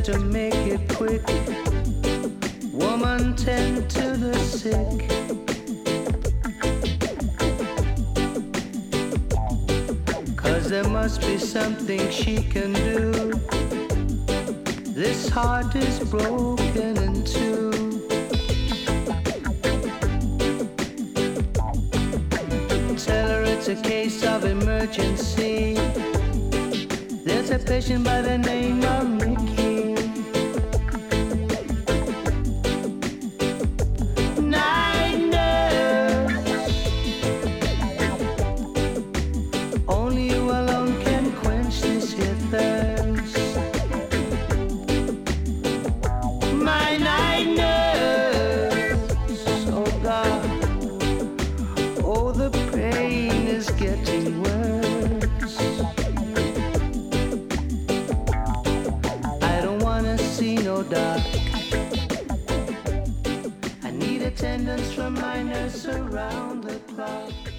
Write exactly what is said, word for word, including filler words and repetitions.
just to make it quick. Woman, tend to the sick. Cause there must be something she can do. This heart is broken in two. Tell her it's a case of emergency. There's a patient by the name of Mickey. Night nurse, only you alone can quench this here thirst. My night nurse, oh God, oh the pain is getting worse. I don't wanna see no dark. I need attendance from my nurse around the clock.